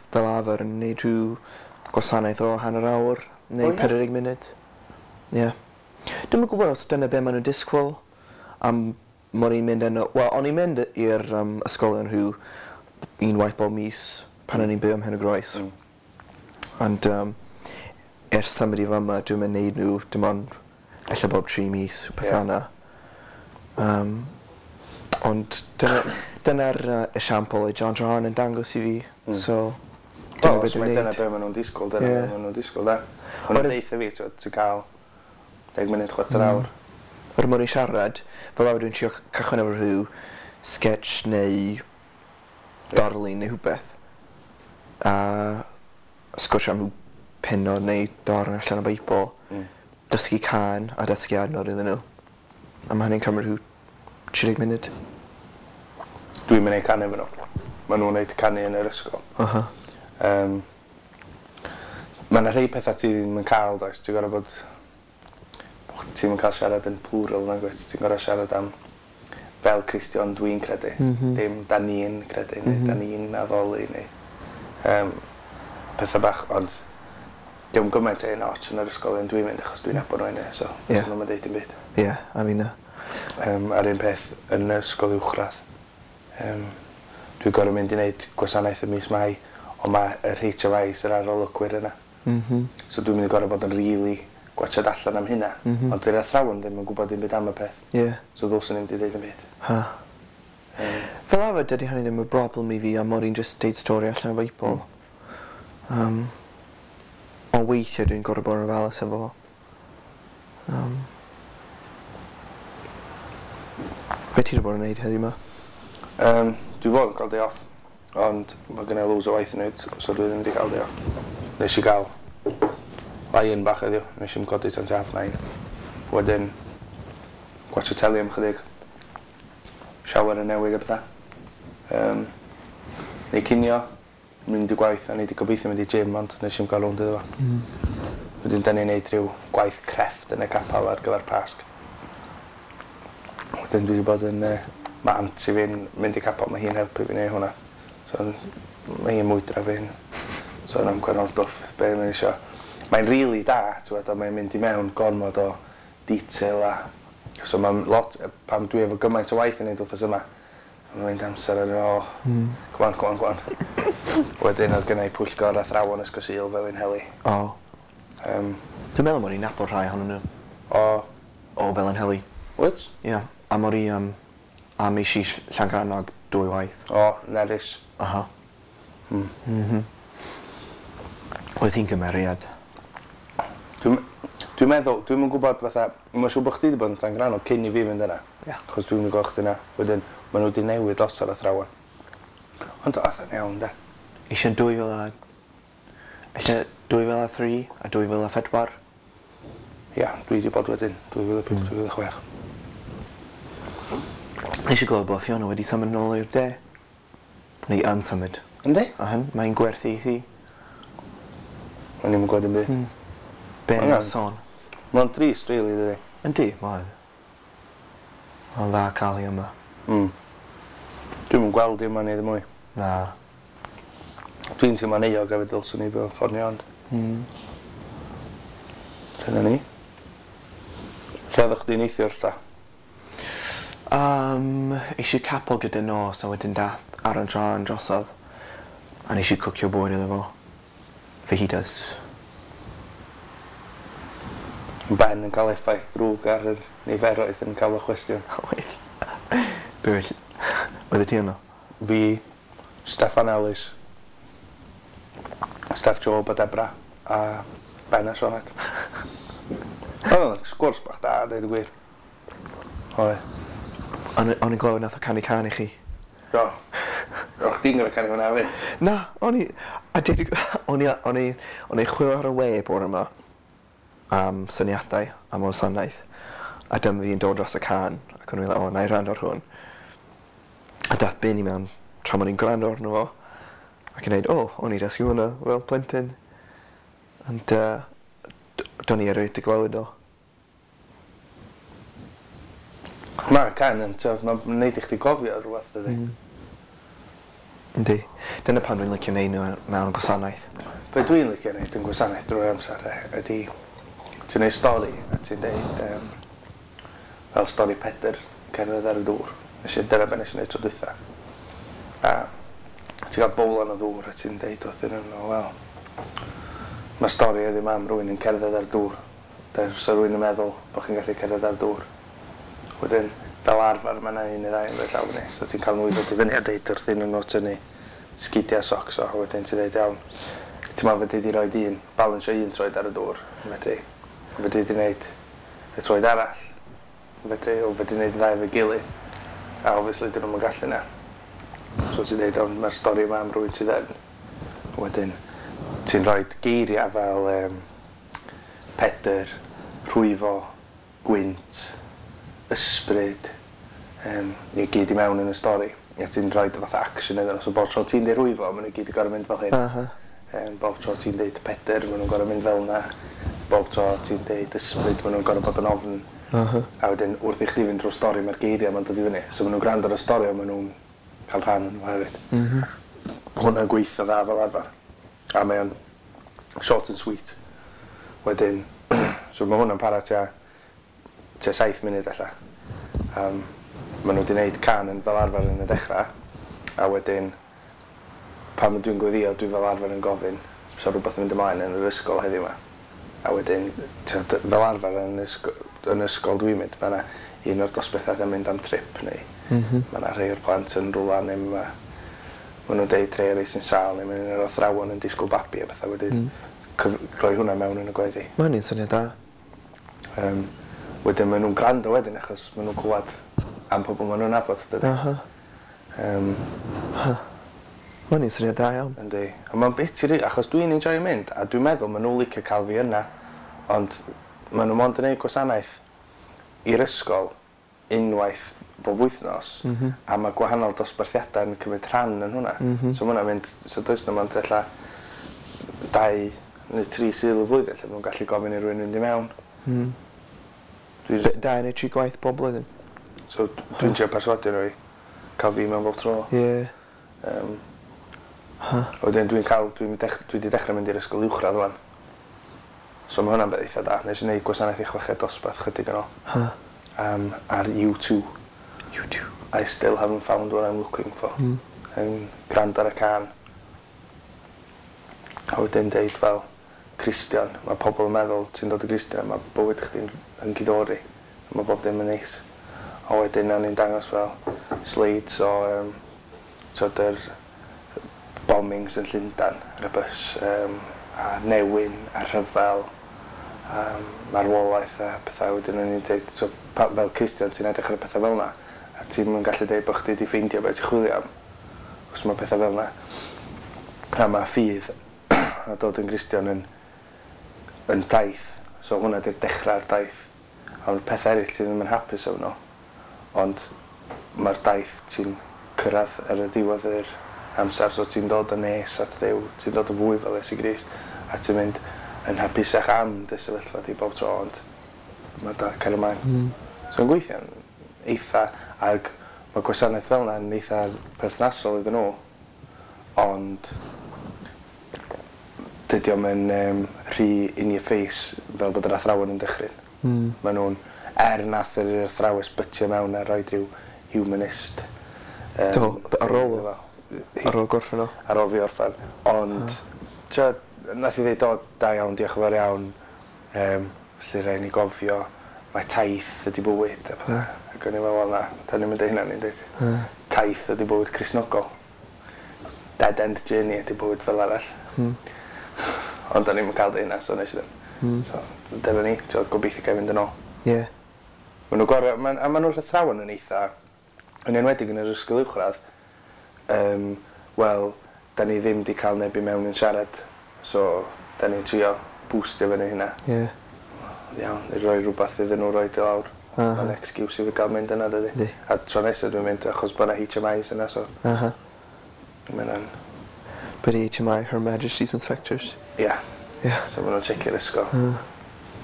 fel arfer yn neud rhyw gwasanaeth o hanner awr neu 40 munud. Ie. Dwi'm yn gwybod os dyna be maen nhw'n disgwyl am mod i'n mynd yno. Wel, o'n i'n mynd i'r ysgolion rhyw unwaith bob mis pan o'n i'n byw ym Mhen y Groes. Ond ers symud i fama, dwi'm yn neud nhw dim ond ella bob 3 mis, beth yna. Ond dyna'r esiampl oedd John Trahan yn dangos i fi. So, dyna beth dwi'n neud. Dyna beth maen nhw'n disgwyl, dyna beth maen nhw'n disgwyl, da. Maen nhw'n deitha fi, ti'n cael 10 munud, 4 awr. Yr mwyn i siarad, fel awr dwi'n trio cychwyn efo rhyw sketch neu darlun neu rhywbeth. A sgwrsio am rhyw penod neu darn allan o Beibl. Dysgu can a dysgu adnod iddyn nhw. A mae hynny'n cymryd rhyw 30 munud. Dwi'n mynd i canu efo nhw. Maen nhw'n neud canu yn yr ysgol. Mae yna rhai pethau ti ddim yn cael, does? Ti'n gorau bod... Ti'n cael siarad yn plural, nag wyt? Ti'n gorau siarad am fel Cristion dwi'n credu. Dim da ni'n credu, neu da ni'n addoli, neu pethau bach, ond diolch gymaint ein och yn yr ysgolion dwi'n mynd achos dwi'n nabod nhw so nhw'n mynd deud dim byd. Ie, a fi na. A'r un peth yn y ysgol uwchradd. Dwi'n gorau mynd i wneud gwasanaeth y mis Mai, ond mae yr HOIs yr arolygwyr yna. So dwi'n mynd i gorau bod yn rili gwachod allan am hynna. Ond dy'r athrawon ddim yn gwybod dim byd am y peth. So ddylswn i'n mynd i ddeud dim byd. Fel arfer, dydy hynny ddim y broblem i fi am mod i'n just deud stori allan o Beibl. Ond weithiau dwi'n gorau bod yn ofalus efo fo. Be ti'n bod yn neud heddiw yma? Dwi fod yn cael day off, ond mae gen i loads o waith yn neud, so dwi ddim wedi cael day off. Nes i gael lion bach heddiw, nes i'n codi tan 9:30. Wedyn, gwatch y teli am chydig. Shower yn newid a bethau. Neu cinio, mynd i gwaith, a neud i gobeithio mynd i gym, ond nes i'n cael rownd iddo fo. Wedyn, da ni'n neud rhyw gwaith crefft yn y capel ar gyfer Pasg. Wedyn, dwi wedi bod yn... Mae aunty fi'n mynd i capel, mae hi'n helpu fi neud hwnna. So, mae hi'n mwydra fi'n. So, yna'n gwahanol stwff, be mae'n isio. Mae'n rili da, ond mae'n mynd i mewn gormod o detail a... So, mae'n lot... Pam dwi efo gymaint o waith yn neud wrthos yma. Mae'n mynd amser ar o... Gwan. Wedyn, oedd gennau pwyllgor athrawon ysgol Sul fel un heli. Dwi'n meddwl mod i'n nabod rhai ohonyn nhw. O fel yn heli. Wyt? Ie. A mod i am eisi Llangranog 2 waith. Nerys. Oedd hi'n gymeriad. Dwi'n meddwl, dwi'n yn gwybod fatha, mae'n siŵr bod chdi wedi bod yn Llangranog cyn i fi fynd yna. Achos dwi'n mynd i gweld chdi yna. Wedyn, maen nhw wedi newid lot ar athrawon. Ond oedd yn iawn, da. Eisiau 2003 a 2004. Ia, dwi wedi bod wedyn, 2005, 2006. Nes i glywed bod Fiona wedi symud nôl i'r de. Neu yn symud. Yndi? Mae'n gwerthu i thi. O'n i'n gwybod dim byd. Be yn sôn? Mae'n drist, rili, dydi. Yndi, mae'n. Mae'n dda cael hi yma. Dwi'n yn gweld i yma ni ddim mwy. Na. Dwi'n teimlo'n eog a fe dylswn i fel ffordd ni ond. Dyna ni. Lle ddech chdi'n eithio'r ta? Eisiau capel gyda nos a wedyn dath Aaron Trahan drosodd. A nes i cwcio bwyd iddo fo. Fajitas. Ben yn cael effaith drwg ar y niferoedd yn cael y cwestiwn. Be felly? Oedd ti yno? Fi, Steffan Ellis, Steff Job a Debra a Ben a Sioned. Sgwrs bach da, dweud y gwir. O'n i'n glywed nath o canu can i chi. Do. O'ch di'n gorau canu hwnna fi? Na, o'n i chwilio ar y we bore yma am syniadau am o sanaeth. A dyma fi'n dod dros y can ac o'n i'n meddwl, na i rand o'r hwn. A dath Ben i mewn tra o'n i'n gwrando arno fo. Ac yn neud, o'n i dysgu hwnna fel plentyn. Ond do'n i erioed i glywed o. Mae'n can yn, mae'n neud i chdi gofio rhywbeth, dydi. Yndi. Dyna pan dwi'n licio neud nhw mewn gwasanaeth. Be dwi'n licio neud yn gwasanaeth drwy'r amser ydy ti'n neud stori a ti'n deud fel stori Pedr cerdded ar y dŵr. Dyna be nes i neud tro dwytha. A ti'n cael bowlan o ddŵr a ti'n deud wrthyn nhw, wel, mae stori ydy mam rwy'n yn cerdded ar dŵr. So rwy'n yn meddwl bod chi'n gallu cerdded ar dŵr. Wedyn, fel arfer mae yna un neu ddau yn dweud llaw ni. So ti'n cael nhw i ddod i fyny a deud wrthyn nhw tynnu sgidiau socs o. Wedyn ti'n deud iawn. Ti'n meddwl fyddi di roed un, balansio un troed ar y dŵr. Fedri. Fedri di wneud y troed arall. Fedri. O fedri wneud ddau efo gilydd. A obviously dyn nhw'n gallu na. So ti'n deud iawn, mae'r stori yma am rwy'n sydd yn. Wedyn, ti'n rhoi geiriau fel Pedr, rhwyfo, gwynt, ysbryd, i gyd i mewn yn y stori. A ti'n rhoi fatha action iddyn nhw. So bob tro ti'n deud rhwyfo, maen nhw gyd i gorau mynd fel hyn. Bob tro ti'n deud Pedr, maen nhw'n gorau mynd fel yna. Bob tro ti'n deud ysbryd, maen nhw'n gorau bod yn ofn. A wedyn, wrth i chdi fynd drwy'r stori, mae'r geiriau ma'n dod i fyny. So maen nhw'n gwrando ar y stori, maen nhw'n cael rhan yn nhw hefyd. Hwna'n gweithio dda fel arfer. A mae o'n short and sweet. Wedyn, so mae hwnna'n para tua 7 munud allan. Maen nhw wedi gwneud can yn fel arfer yn y dechrau. A wedyn, pan dwi'n gweddio, dwi fel arfer yn gofyn. So rhywbeth yn mynd ymlaen yn yr ysgol heddiw yma. A wedyn, fel arfer yn ysgol dwi'n mynd, mae yna un o'r dosbarthiadau yn mynd am trip neu mae yna rhai o'r plant yn rwla neu mae nhw'n deud rhai o'r sy'n sal neu mae yna athrawon yn disgwyl babi a bethau wedyn rhoi hwnna mewn yn y gweddi. Mae hynny'n syniad da. Wedyn maen nhw'n gwrando wedyn achos maen nhw'n clywed am pobl maen nhw'n nabod. Mae hynny'n syniad da iawn. Yndi. A mae'n bit i achos dwi'n enjoy mynd a dwi'n meddwl maen nhw'n licio cael fi yna ond maen nhw mond yn gwneud gwasanaeth i'r ysgol unwaith bob wythnos a mae gwahanol dosbarthiadau yn cymryd rhan yn hwnna. So mae hwnna'n mynd, so does na mond ella 2 neu 3 syl y flwyddyn lle maen nhw'n gallu gofyn i rywun fynd i mewn. 2 neu 3 gwaith bob blwyddyn. So dwi'n trio perswadio nhw i cael fi mewn bob tro. Ie. Wedyn dwi wedi dechrau mynd i'r ysgol uwchradd rwan. So mae hwnna'n beth eitha da. Nes i wneud gwasanaeth i chweched dosbarth chydig yn ôl. Ar U2. I still haven't found what I'm looking for. Grand ar y can. A wedyn deud fel Christian. Mae pobl yn meddwl ti'n dod o Christian. Mae bywyd chdi'n hyngi-dori. Mae bob dim yn neis. A wedyn o'n i'n dangos fel slides o yr bombings yn Llundain ar y bus. A newyn, a rhyfel. Marwolaeth a pethau. Wedyn o'n i'n dweud, fel Christian ti'n edrych ar y pethau fel yna. A ti'n gallu dweud bod chdi wedi ffeindio beth ti'n chwilio am. Os mae pethau fel yna. A mae ffydd a dod yn Christian yn daith. So hwnna di'r dechrau'r daith. A mae'r pethau eraill ti ddim yn hapus efo nhw. Ond mae'r daith ti'n cyrraedd ar y diwedd yr amser. So ti'n dod yn nes at Dduw. Ti'n dod o fwy fel Iesu Grist. A ti'n mynd yn hapusach am dy sefyllfa di bob tro. Ond mae da cael ymlaen. So yn gweithio'n eitha. Ag mae gwasanaeth fel yna yn eitha perthnasol iddyn nhw. Ond dydy o'm yn rhy in your face fel bod yr athrawon yn dychryn. Maen nhw'n nath yr athrawes bytio mewn a rhoi rhyw humanist. Do, ar ôl gorffen o. Ar ôl fi orffen. Ond, nath I ddeud, da iawn, diolch yn fawr iawn. Felly rhaid ni gofio, mae taith ydi bywyd. Ac o'n i'n meddwl, na, da ni'n mynd i hynna ni'n dweud. Taith ydi bywyd Cristnogol. Dead end journey ydi bywyd fel arall. Ond da ni'n cael dy hynna, so nes i ddim. So, dyna ni, gobeithio gael fynd yn ôl. Ie. A maen nhw'r athrawon yn eitha, yn enwedig yn yr ysgol uwchradd, wel, da ni ddim wedi cael neb I mewn yn siarad, so da ni'n trio boostio fyny hynna. Ie. Iawn, I roi rhywbeth iddyn nhw roed I lawr. Mae'n excuse I fi gael mynd yna, dydy. A tro nesaf dwi'n mynd achos bod yna HMIs yna, so... Mae'n... But HMI, Her Majesty's Inspectors? Ia. So maen nhw'n checio'r ysgol.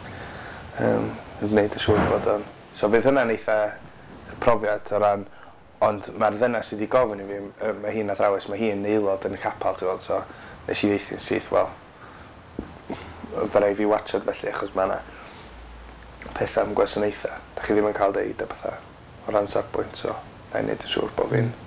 Gwneud y siŵr bod o'n... So bydd hynna'n eitha profiad o ran Ond mae'r ddynas sydd wedi gofyn i fi, mae hi'n athrawes, mae hi'n aelod yn y capel, ti'n gweld, so nes i ddeithio'n syth, wel, fe rai fi watchad felly, achos mae yna pethau am gwasanaethau. Da chi ddim yn cael deud y pethau o ran safbwynt, so na i wneud yn siŵr bod fi'n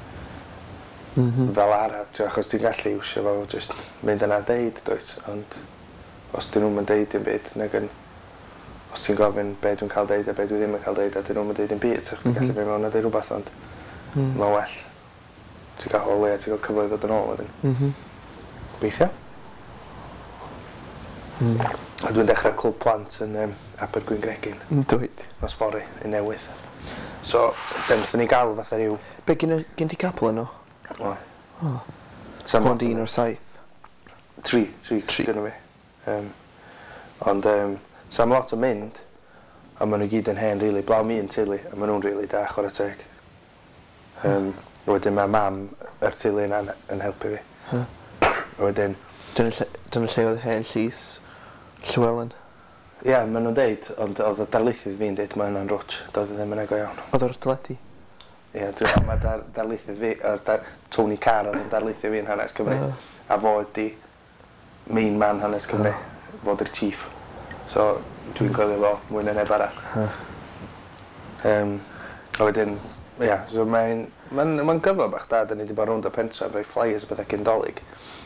fel araf, achos ti'n gallu iwsio fel jyst mynd yna deud, dwyt, ond os dyn nhw'n deud dim byd, nag yn, os ti'n gofyn be dwi'n cael deud a be dwi ddim yn cael deud a dyn nhw'n deud dim byd, so chdi'n gallu mynd mewn a deud rhywbeth, ond mae'n well. Ti'n cael o leia, ti'n cael cyfle ddod yn ôl wedyn. Beithio. A dwi'n dechrau clwb plant yn Abergwyn Gregin. Dwyt. Nos fori, yn newydd. So, wnaethon ni gael fatha rhyw... Be gen ti capel yno? O. Hwn di un o'r 7? Tri gyda fi. Ond, sam lot o mynd, a maen nhw gyd yn hen, rili. Blaw mi yn teulu, a maen nhw'n rili da, chwarae teg. Wedyn mae mam yr teulu yna yn helpu fi. Wedyn... Dyna lle oedd hen llys Llywelyn? Ie, maen nhw'n deud, ond oedd y darlithydd fi'n deud mae yna'n rwtch, doedd e ddim yn ego iawn. Oedd o'r deledu? Ie, dwi'n meddwl mae darlithydd fi, Tony Carr oedd yn darlithydd fi'n hanes Cymru, a fo ydi main man hanes Cymru, fod yr chief. So, dwi'n coelio fo mwy na neb arall. A wedyn, ie, so mae'n gyfle bach da, da ni wedi bod rownd y pentra, rhoi flyers o bethau gyndolig.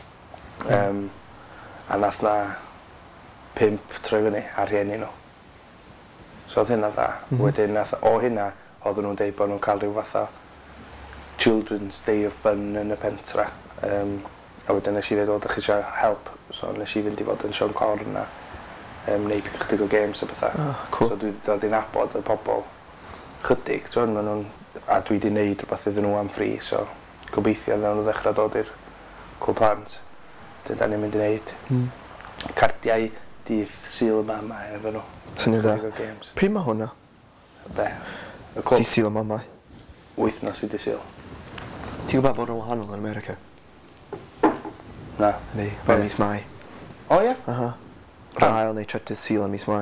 A nath na 5 troi fyny ar rhieni nhw. So oedd hynna dda. Wedyn o hynna, oedden nhw'n deud bod nhw'n cael rhyw fath o Children's Day of Fun yn y pentra. A wedyn nes i ddweud, o, da chi eisiau help. So nes i fynd i fod yn Sion Corn a wneud chydig o games a bethau. Cool. So dwi wedi dod i'n abod y pobl chydig. A dwi wedi wneud rhywbeth iddyn nhw am ffri. So gobeithio nawn nhw ddechrau dod i'r clwb plant. Dyn da ni'n mynd i wneud cardiau dydd Sul Mama efo nhw. Tynnu da. Pryd mae hwnna? Be? Y clwb? Dydd Sul Mama? Wythnos i dydd Sul. Ti'n gwybod bod nhw'n wahanol yn America? Na. Neu, mae mis Mai. O ie? Aha. Rhaid ail neu trydydd Sul yn mis Mai.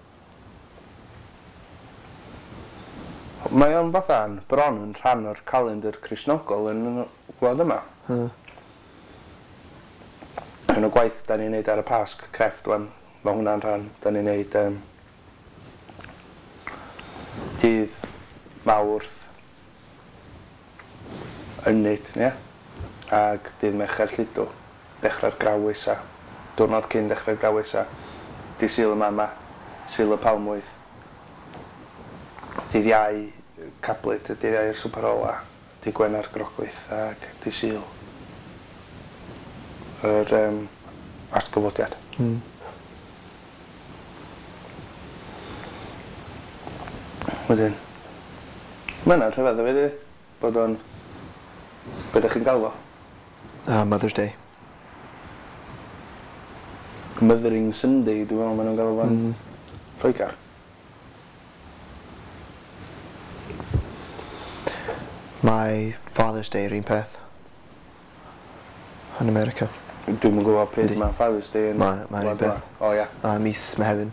Mae o'n fatha'n bron yn rhan o'r calendar Cristnogol yn y gwlad yma. Yn y gwaith da ni'n neud ar y Pasg crefft wan, mae hwnna'n rhan. Da ni'n neud dydd Mawrth Ynyd, ie? Ag dydd Mercher Lludw, dechrau'r Grawys a diwrnod cyn dechrau'r Grawys a dydd Sul y Mama, Sul y Palmwydd, dydd Iau Cablyd, dydd Iau'r Swper Ola, dydd Gwener Groglith ag dydd Sul yr asgyfodiad. Wedyn, mae yna'n rhyfedd o fi, bod o'n... Be ydych chi'n gael fo? Mother's Day. Mothering Sunday, dwi'n meddwl maen nhw'n gael fo'n Lloegar. Mae Father's Day yr un peth. Yn America. Dwi'n mynd gwybod pryd mae Father's Day yn... Mae'n un peth. O ia. Mis Mehefin.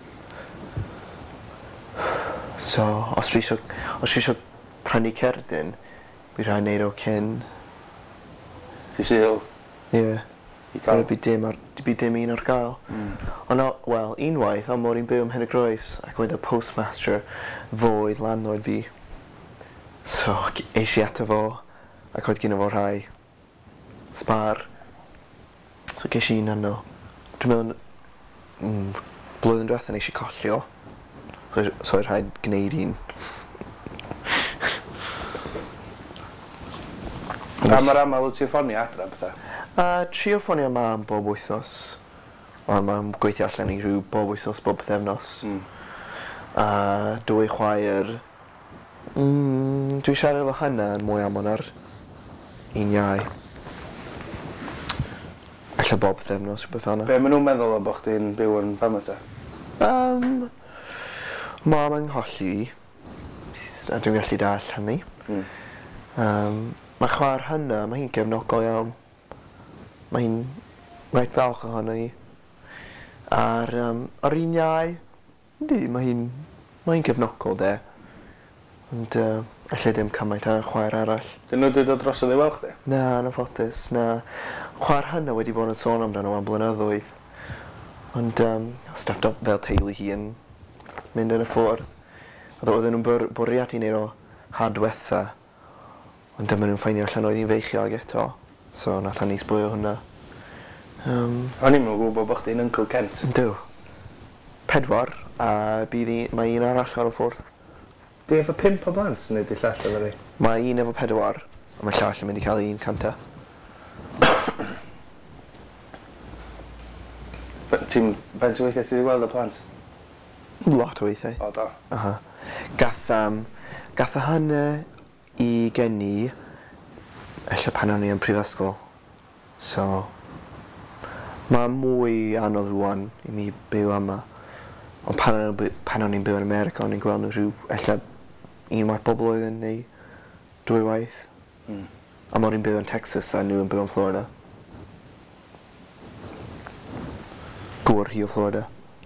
So, os dwi isio prynu cerdyn, bydd rhaid wneud o cyn... Di Sul? Ie. I gael? Bydd dim un o'r gael. Ond, wel, unwaith, ond mor i'n byw ym Mhen y Groes, ac oedd y postmaster foedd landlord fi. So, eis i ato fo, ac oedd gyda fo rhai spar. So ges i un arno. Dwi'n meddwl, blwyddyn diwethaf nes i colli o. So oedd rhaid gwneud un. A mae'r aml o ti ffonio adra bethau? Trio ffonio mam bob wythnos. Ond mae'n gweithio allan i rhyw bob wythnos, bob bythefnos. Dwy chwaer... Dwi'n siarad efo hynna yn mwy amon ar un iau. Alla bob bythefnos rhywbeth fanna. Be maen nhw'n meddwl o bod chdi'n byw yn fama ta? Mam yn ngholli a dwi'n gallu dall hynny. Mae chwaer hynna, mae hi'n gefnogol iawn. Mae hi'n rhaid falch ohono hi. Ar un iau, yndi, mae hi'n gefnogol de. Ond Alla dim cymaint a chwaer arall. Dyn nhw wedi dod dros y ddiwel chdi? Na, yn ffodus, na. Chwaer hynna wedi bod yn sôn amdano am blynyddoedd. Ond stuffed up fel teulu hi yn mynd yn y ffwrdd. Oedden nhw'n bwriad i wneud o hadwetha. Ond dyma nhw'n ffeinio allan oedd hi'n feichio ag eto. So nath ni sbwyo hwnna. O'n i'n gwybod bod chdi'n Uncle Kent. Yndw. 4 a mae un arall ar y ffwrdd. Di efo 5 o blant neu di llall efo ni? Mae un efo 4 a mae llall yn mynd i cael 1 canta. Ti'n weithiau ti wedi gweld y plant? Lot o weithiau. O, do. Gath a hynna i geni ella pan o'n i yn prifysgol. So, mae mwy anodd rwan i mi byw yma. Ond pan o'n i'n byw yn America, o'n i'n gweld nhw rhyw ella 1 waith bobl oedd neu 2 waith. A mor i'n byw yn Texas a nhw yn byw yn Florida. Gwr hi o Florida.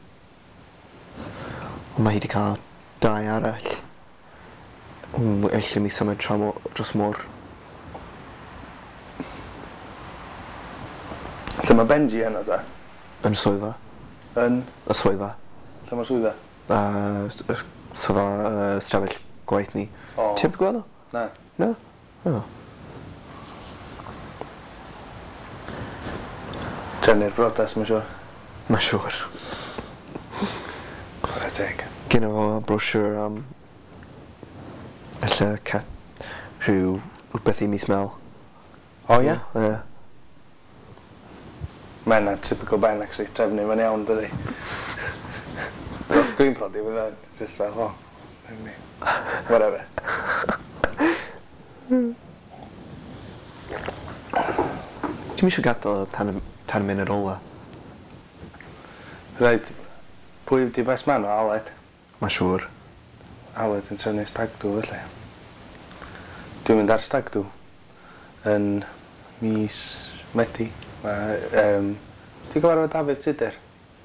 Ond mae hi wedi cael 2 arall. Ella mi symud dros môr. Lle mae Benji heno ta? Yn swyddfa. Yn? Y swyddfa. Lle mae swyddfa? Swyddfa stafell gwaith ni. Ti'n bydd gweld o? Na. No? O. Trefnu'r brodas, mae'n siwr. Mae siwr. Chwarae teg. Gynno fo brochure am ella rhyw rhywbeth i mis Mel. O, ie? Ie. Mae yna typical Ben, actually. Trefnu fo'n iawn, dydi. Os dwi'n prodi, fydda, just fel, whatever. Ti'n eisiau gadael tan mynd ar ola? Rhaid, pwy di best man o Aled? Mae siwr. Aled yn trefnu stagdw, felly. Dwi'n mynd ar stagdw yn mis Medi. Ti'n gyfarfod David Tudur?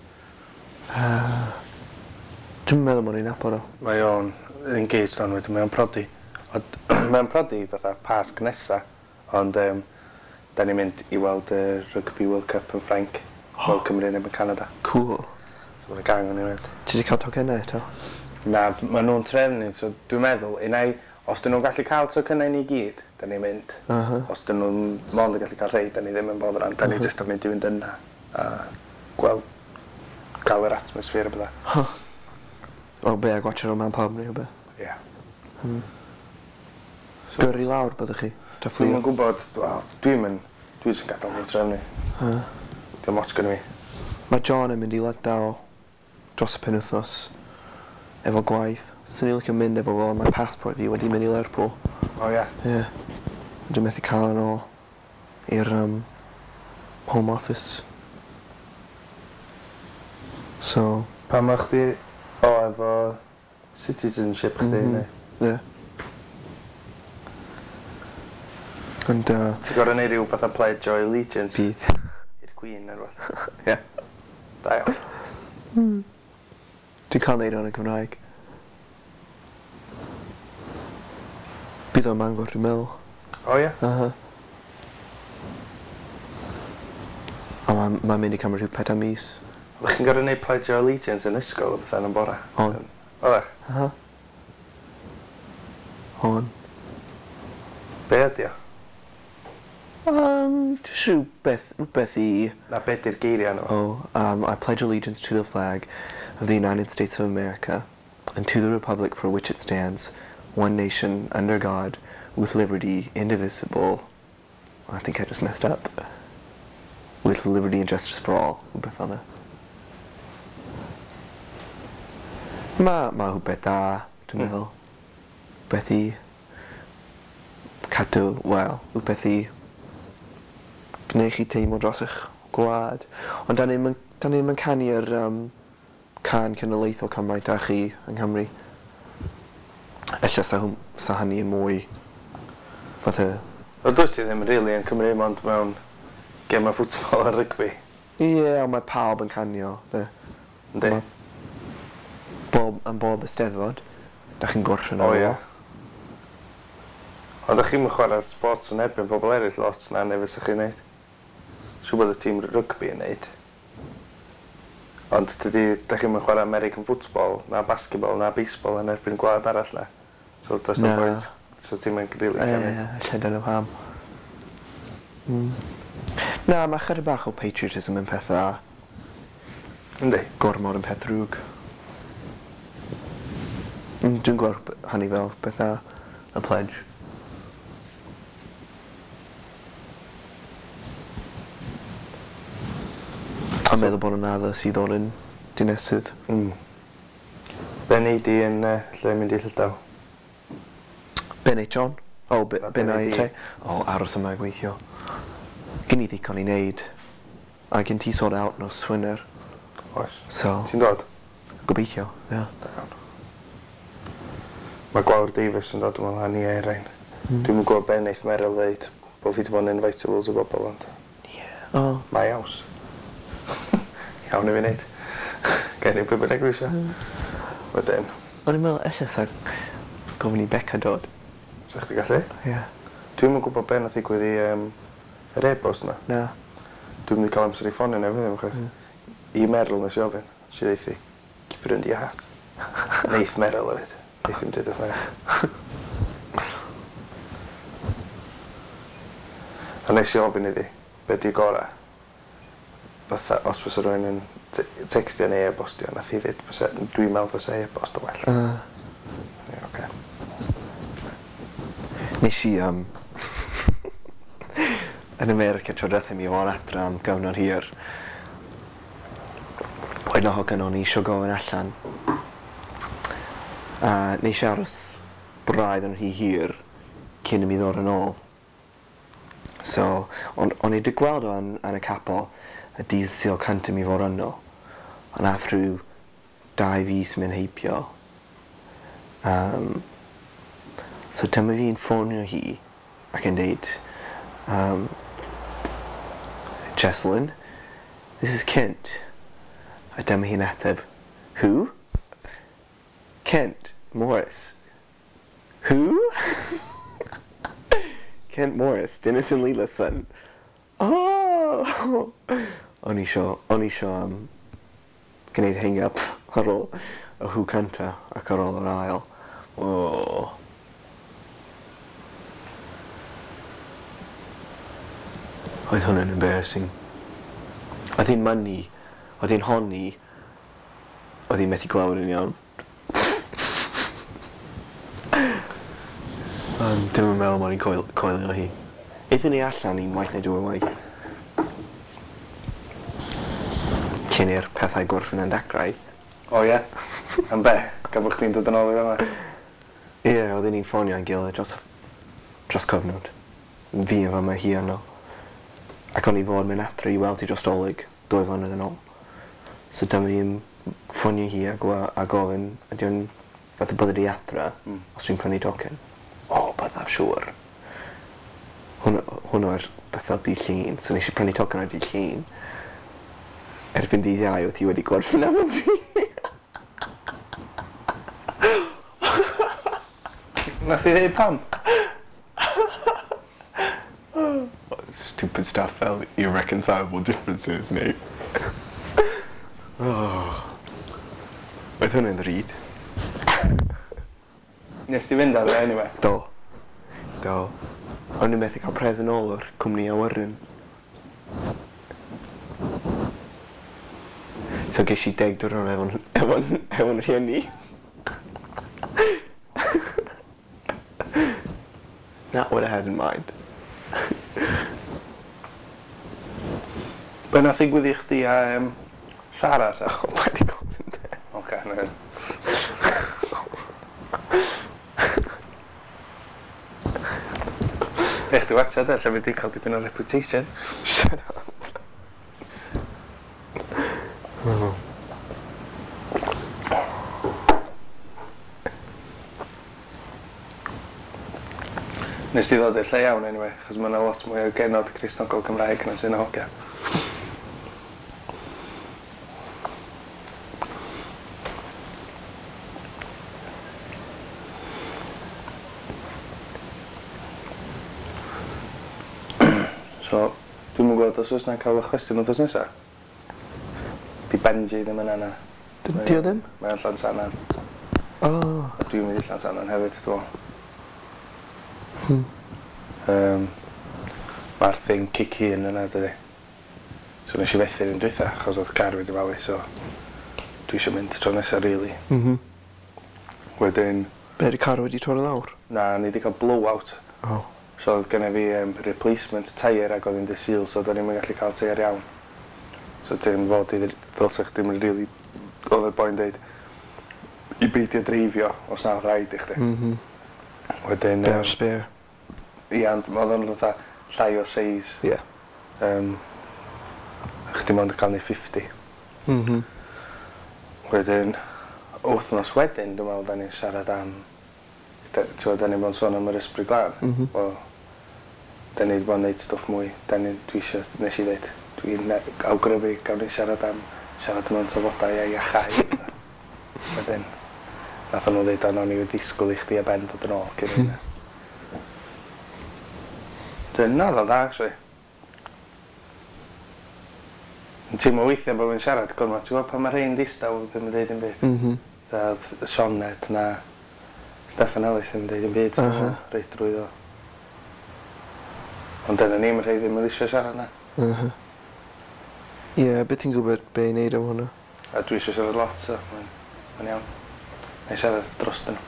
Dwi'n meddwl bod ni'n abod o. Mae o'n engaged on wedyn, mae o'n prodi. Mae o'n prodi fatha pasg nesa, ond da ni'n mynd i weld y Rugby World Cup yn Ffrainc. Wel Cymru neu yn Canada. Cool. So mae'n gang o'n i wed. Ti wedi cael tocennau eto? Na, maen nhw'n trefnu, so dwi'n meddwl, os dyn nhw'n gallu cael tocennau ni gyd, da ni'n mynd. Os dyn nhw'n mond yn gallu cael rhai, da ni ddim yn bodd ran. Da ni jyst yn mynd i fynd yna a gweld, gael yr atmosffer o bydda. O be, a gwachio nhw mewn pub neu o be? Ie. Gyrru lawr byddwch chi? Dwi'n yn gwybod, dwi jyst yn gadael nhw'n trefnu. Dwi'n moch gyda fi. Mae John yn mynd i Ladal dros y penwythnos efo gwaith. Swn i'n licio mynd efo fo, mae passport fi wedi mynd i Lerpwl. O ie? Ie. Dwi'n methu cael yn ôl i'r Home Office. So... Pa mae chdi efo citizenship chdi neu? Ie. Ond... Ti'n gorau neud rhyw fatha pledge o allegiance? Bydd. I'r Queen neu rhywbeth? Ie. Da iawn. Dwi'n cael neud o'n y Gymraeg. Bydd o'n Mangor, dwi'n meddwl. O ie? A mae'n mynd i cymryd rhyw 4 mis. Oeddech chi'n gorau neud pledge o allegiance yn ysgol o bethau yn y bora? Oeddech? Hon. Be ydi o? Just rhywbeth i... Na be di'r geiriau nhw? I pledge allegiance to the flag of the United States of America and to the republic for which it stands, one nation, under God, with liberty, indivisible... I think I just messed up. With liberty and justice for all. Rhywbeth fel yna. Mae rhywbeth da, dwi'n meddwl. Rhywbeth i... cadw, wel, rhywbeth i... gwneud chi teimlo dros eich gwlad. Ond da ni'n mynd canu'r can cenedlaethol cymaint â chi yng Nghymru. Ella sa hynny yn mwy fatha... Wel, dwi si ddim rili yn Cymru, ond mewn gem o ffwtbol a rygbi. Ie, ond mae pawb yn canio. Yndi? Yn bob Eisteddfod. Da chi'n gorffen o ie. Ond ydych chi'n chwarae'r sports yn erbyn pobl eraill lot na neu fysa chi'n neud? Siw bod y tîm rygbi yn neud. Ond ydych chi'n chwarae American football, na basketball, na baseball yn erbyn gwlad arall na? So does no point. So ti'n mynd rili cynnig. Lle dyna pam. Na, mae chydig bach o patriotism yn peth dda. Yndi? Gormod yn peth drwg. Dwi'n gweld hynny fel peth dda. Y pledge. A meddwl bod yn addys i ddod yn dinesydd. Be nei di yn lle mynd i Llydaw? Be wneud John? O, be wneud lle? O, aros yma gweithio. Gyn i ddigon i wneud. A gyn ti sort out nos Swyner. Oes. So, Ti'n dod? gobeithio, ie. Da iawn. Mae Gwawr Davies yn dod yn ymlaen i Eirain. Dwi'n gwybod be wneith Meryl ddeud bod fi wedi bod yn invite loads o bobl ond. O. Mae aws. Iawn i fi wneud. Gen i be bynnag fi eisiau. Wedyn. O'n i'n meddwl, ella sa gofyn i Becca dod. Sa chdi gallu? Ie. Dwi'n yn gwybod be nath ddigwydd i yr e-bost na. Na. Dwi'n mynd i cael amser i ffonio neu fydd chwaith. I Meryl nes i ofyn. Si ddeithi, keep it under your hat. Neith Meryl hefyd. Neith i'n dweud oedd A nes i ofyn iddi, be di gora? Fatha, os fysa rhywun yn textio neu e-bostio, nath i ddweud, dwi'n meddwl fysa e-bost o well. Ie, oce. Nes i, yn America tro drethau mi o'r adra am gyfnod hir. Oedd na hogan o'n i isio gofyn allan. A nes i aros braidd yn rhy hir cyn i mi ddod yn ôl. So, o'n i wedi gweld o yn y capel y dydd sy'n cyntaf mi fod yno. Ond nath rhyw 2 fis mynd heibio. So dyma fi'n ffonio hi ac yn deud, Jesselyn, this is Kent. A dyma hi'n ateb, who? Kent Morris. Who? Kent Morris, Dennis and Leela's son. Oh! O'n i isio gwneud hang-up ar ôl y hw cynta ac ar ôl yr ail. Oh. Oedd hwnna'n embarrassing. Oedd hi'n mynnu, oedd hi'n honni, oedd hi'n methu gweld yn iawn. Dim yn meddwl mod i'n coelio hi. Eithon ni allan i'n waith neu dwy'n waith. Cyn i'r pethau gorffen yn dechrau. O ie? Am be? Gafo chdi'n dod yn ôl i fe yma? Ie, oedden ni'n ffonio yn gilydd dros cyfnod. Fi yn fama hi yno. Ac o'n i fod mynd adre i weld hi dros dolyg 2 flynedd yn ôl. So dyma fi'n ffonio hi a gofyn, ydy o'n fath o byddai di adre os dwi'n prynu tocyn. O, byddaf siŵr. Hwnnw ar bethau di llun, so nes i prynu tocyn ar di llun. Erbyn dydd Iau oedd hi wedi gorffen efo fi. Nath i ddeud pam? Stupid stuff fel irreconcilable differences, neu. Oedd hwnna'n ddrud. Nes ti fynd ar e anyway? Do. O'n i'n methu cael pres yn ôl o'r cwmni awyren. So ges i 10 diwrnod efo'n rhieni. Not what I had in mind. Be nath ddigwydd i chdi a Sarah ta? O, pa di gofyn de. Oce, na. Ech di watcha de, lle fi di cael dipyn o reputation. Shut up. Nes ti ddod i'r lle iawn anyway, chos mae yna lot mwy o genod Cristnogol Cymraeg na sy'n hogia. os oes na'n cael eich cwestiwn wrth nesaf? Di Benji ddim yn yna. Di o ddim? Mae'n Llansannan. O. A dwi'n mynd i Llansannan hefyd, dwi'n Mae'r thing cic hun yna, dydi. So nes I fethu'r un dwytha, achos oedd car wedi falu, so dwi eisiau mynd tro nesaf, really. Wedyn... Be, di car wedi torri lawr? Na, ni wedi cael blowout. O. So oedd gen i fi replacement tyre ac oedd hi'n dysil, so do'n i'n gallu cael tyre iawn. So ti'n fod i ddylsach ddim yn rili, oedd y boi'n deud, i beidio dreifio os na oedd rhaid i chdi. Wedyn... Be ar spare? Ia, ond oedd o'n fatha llai o seis. Ie. Chdi mond yn cael ni 50. Wedyn, wythnos wedyn, dwi'n meddwl, da ni'n siarad am... Da ni'n bod yn sôn am yr ysbryd glân. Wel, da ni wedi bod yn neud stwff mwy. Dwi eisiau, nes i ddweud, dwi'n awgrymu gawn ni siarad mewn tafodau a iachau. Wedyn, nath nhw ddweud, o'n i wedi disgwyl i chdi a Ben dod yn ôl cyn hynny. Na, dda, actually. Yn teimlo weithiau bod fi'n siarad gormod. Ti'n gwybod pan mae rhain distaw ddim yn deud yn byd? Oedd Sioned na Steffan Ellis ddim yn deud yn byd. Reit drwy ddo. Ond dyna ni, mae rhaid ddim yn eisiau siarad na. Ie, beth ti'n gwybod be i wneud am hwnna? A dwi eisiau siarad lot, so mae'n iawn. Mae'n siarad dros dyn nhw.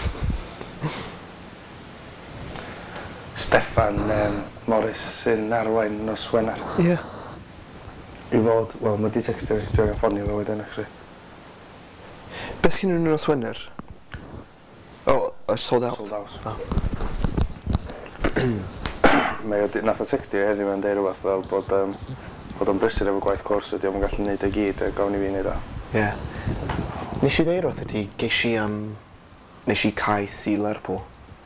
Steffan Morris sy'n arwain nos Wener. Ie. I fod, wel, mae di textio fi, dwi'n ffonio fo wedyn, actually. Beth sy'n nhw'n nos Wener? O, sold out? Sold out. Nath o textio heddiw yn deud rhywbeth fel bod o'n brysur efo gwaith cwrs ydi o'n gallu neud y gyd a gawn i fi neud o. Ie. Nes i ddeud wrth ydi, nes i cais i Lerpwl.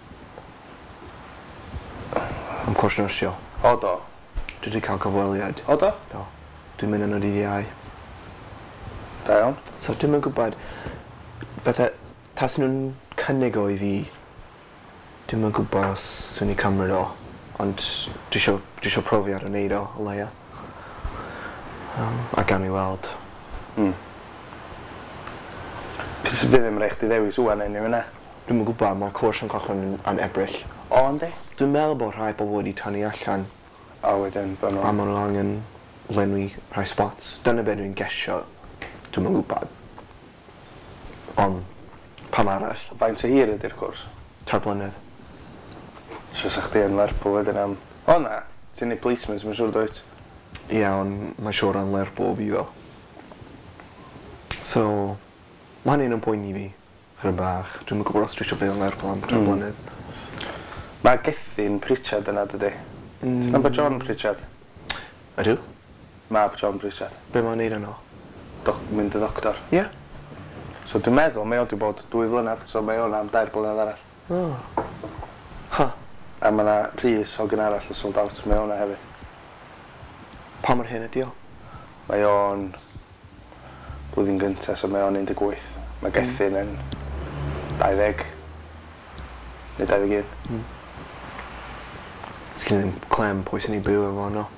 Am cwrs nyrsio. O, do? Dwi wedi cael gyfweliad. O, do? Do. Dwi'n mynd yno dydd Iau. Da iawn. So dwi'n mynd gwybod, fatha, tas nhw'n cynnig o i fi, dwi'n mynd gwybod os swn i cymryd o, ond dwi isio profi ar y neud o, o leia. A gawn i weld. Fydd ddim rhaid chdi ddewis wwan enw yna? Dwi'n mynd gwybod, mae'r cwrs yn cochon yn Ebrill. O, yndi? Dwi'n meddwl bod rhai bobl wedi tynnu allan. A wedyn, bod nhw... A maen nhw angen lenwi rhai spots. Dyna beth dwi'n gesio. Dwi'n mynd gwybod. Ond, pam arall? Faint o hir ydy'r cwrs? 3 blynedd. So sa chdi yn Lerpwl wedyn am... O na, ti'n neud placements, mae'n siŵr dweud. Ie, ond mae siŵr yn Lerpwl fi ddo. So, mae hynny'n poeni fi. Chydig bach. Dwi'n mynd gwybod os dwi eisiau bydd yn Lerpwl am 3 blynedd. Mae Gethin Pritchard yna, dydi? Ti'n nabod John Pritchard? Ydw? Mab John Pritchard. Be mae'n neud yno? Mynd y doctor. Ie. So dwi'n meddwl, mae o wedi bod 2 flynedd, so mae o am 2 blynedd arall. O. Ha. A mae yna Rhys Hogan arall yn sold out, mae o yna hefyd. Pa mor hyn ydi o? Mae o'n blwyddyn gyntaf, so mae o'n 18. Mae Gethin yn 20. Neu 21. Sgyn i ddim clem pwy sy'n ei byw efo no.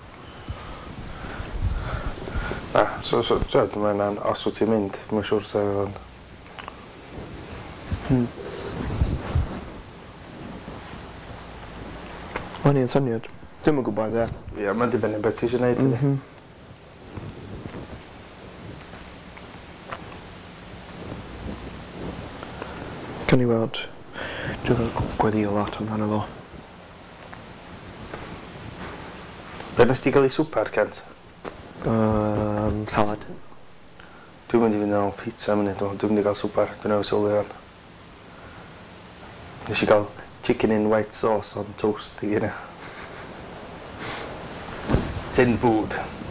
Na, so mae'n os wyt ti'n mynd, mae'n siŵr sef efo'n... Mae'n un syniad. Dwi'n yn gwybod, ie. Ie, mae'n dibynnu beth ti eisiau gwneud, ydy. Can i weld. Dwi'n gweddio lot amdano fo. Be nes ti gael ei swper, Kent? Salad. Dwi'n mynd i fynd yn pizza am hynny, dwi'n mynd i gael swper, dwi'n newid sylwi o'n. Nes i gael chicken in white sauce on toast i gyda. Tin food.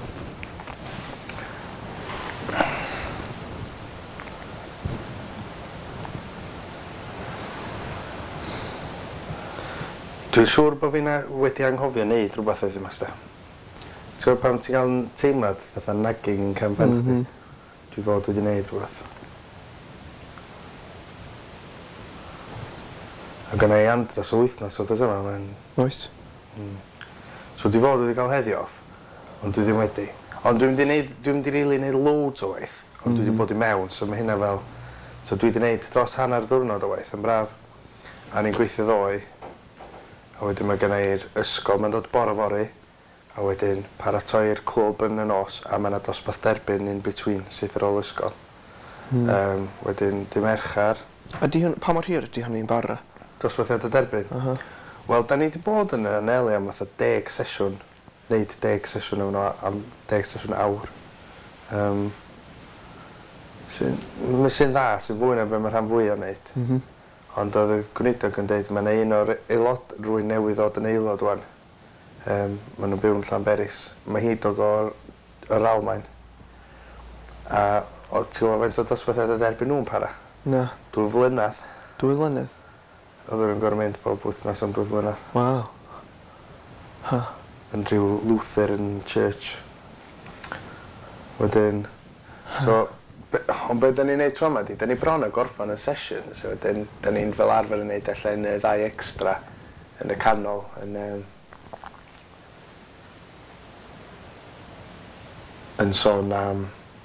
Dwi'n siŵr bod fi'n wedi anghofio wneud rhywbeth oedd yma sta. Ti'n gwybod pam ti'n cael teimlad fatha nagging yn cefn chdi? Dwi fod wedi wneud rhywbeth. A gyna i andros o wythnos oedd yma, mae'n... Oes. So dwi fod wedi cael heddi off. ond dwi ddim wedi. Ond dwi'n di rili neud loads o waith, ond dwi wedi bod i mewn, so mae hynna fel... So dwi wedi neud dros hanner diwrnod o waith yn braf, a ni'n gweithio ddoe, a wedyn mae gennau i'r ysgol, mae'n dod bore fori, a wedyn paratoi'r clwb yn y nos, a mae yna dosbarth derbyn in between sydd ar ôl ysgol. Wedyn, dim Merchar. Pa mor hir ydy hynny'n bara? Dosbarthiad y derbyn? Wel, da ni wedi bod yn y Neli am fatha 10 sesiwn, neud 10 sesiwn am 10 sesiwn awr. Sy'n dda, sy'n fwy na be mae rhan fwy o wneud. Ond oedd y gwneudog yn dweud, mae yna un o'r aelod, rwy'n newydd ddod yn aelod wan. Maen nhw'n byw yn Llanberis. Mae hi dod o'r Almaen. A ti'n gwybod faint o dosbarthiad y derbyn nhw'n para? Na. 2 flynedd. 2 flynedd? Oedd nhw'n gorau mynd bob wythnos am 2 flynedd. Waw. Yn rhyw Lutheran Church. Wedyn... So... Ond be da ni'n neud tro yma di? Da ni bron y gorffan y sesiwn. So wedyn, da ni'n fel arfer yn neud allan 2 extra yn y canol. Yn sôn am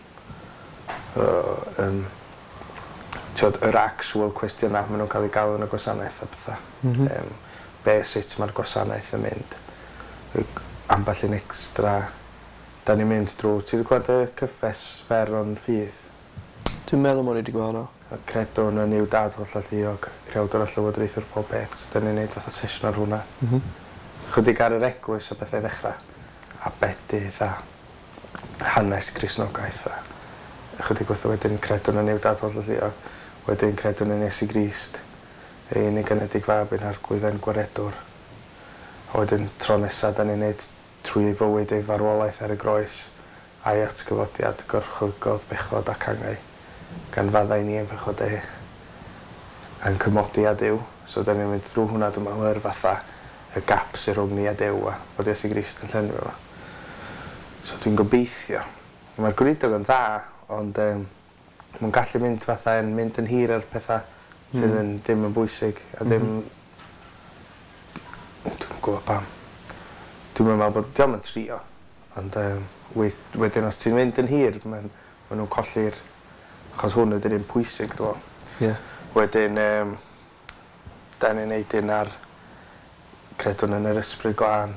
yr actual cwestiynau maen nhw'n cael ei gael yn y gwasanaeth a bethau. Be sut mae'r gwasanaeth yn mynd. Ambell un extra. Da ni'n mynd drwy. Ti wedi gweld y cyffes Feron Ffydd? Dwi'n meddwl mod i wedi gweld o. Credwn yn i'w dad hollol lluog, crewdwr o llywodraethwr pob beth. So da ni'n neud fatha sesiwn ar hwnna. Chydig ar yr eglwys o bethau ddechrau. A bedydd a hanes Gristnogaeth a chydig gweithio wedyn credwn yn i'w dad hollol lluog. Wedyn credwn yn Iesu Grist. Un i gynedig fab yn arglwydd yn gwaredwr. A wedyn tro nesaf da ni'n neud trwy fywyd ei farwolaeth ar y groes. A'i atgyfodiad, gorchwygodd, bechod ac angau. Gan faddau ni yn bechod e. Yn cymodi a Duw. So da ni'n mynd drwy hwnna dwi'n meddwl fatha y gap sy'n rhwng ni a Duw a bod Iesu Grist yn llenwi fo. So dwi'n gobeithio. Mae'r gwneudog yn dda, ond mae'n gallu mynd fatha yn mynd yn hir ar pethau sydd yn ddim yn bwysig a ddim... Dwi'n gwybod pam. Dwi'n meddwl bod diolch yn trio, ond wedyn os ti'n mynd yn hir, maen nhw'n colli'r... Achos hwn ydy'r un pwysig, dwi'n meddwl. Wedyn, da ni'n neud un ar credwn yn yr ysbryd glân.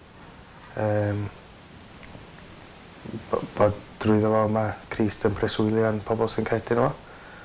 Bod drwyddo fo mae Crist yn preswylio'n pobl sy'n credu nhw.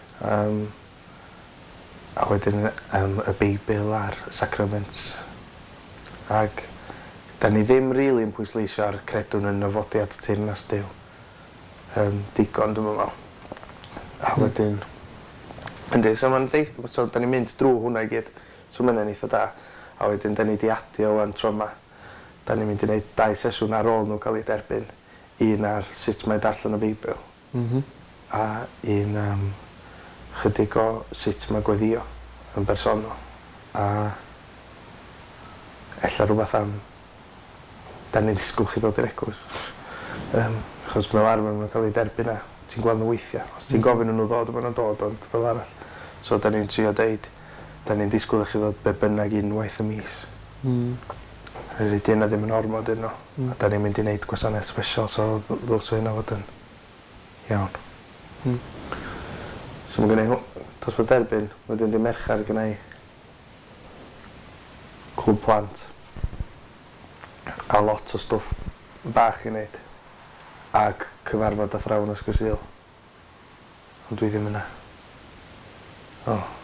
A wedyn y Beibl a'r sacraments. Ac da ni ddim rili yn pwysleisio ar credwn yn nyfodiad y teyrnas Duw. Digon, dwi'n meddwl. A wedyn... Yndi, so da ni'n mynd drwy hwnna i gyd. So mae'n eitha da. A wedyn da ni wedi adio wan tro yma. Da ni'n mynd i wneud 2 sesiwn ar ôl nhw cael ei derbyn. Un ar sut mae darllen y Beibl. A un chydig o sut mae gweddio yn bersonol. A ella rhywbeth am... Da ni'n disgwyl chi ddod i'r eglwys. Achos fel arfer maen nhw'n cael ei derbyn a ti'n gweld nhw weithiau. Os ti'n gofyn nhw ddod, maen nhw'n dod, ond fel arall. So da ni'n trio deud, da ni'n disgwyl chi ddod be bynnag unwaith y mis. Yr ydyn ddim yn ormod yno. A da ni'n mynd i wneud gwasanaeth special, so ddylsw hynna fod yn iawn. So mae gen i dosbarth derbyn, wedyn di Merchar gen i clwb plant. A lot o stwff bach i wneud. Ac cyfarfod athrawon ysgol Sul. Ond dwi ddim yna. O.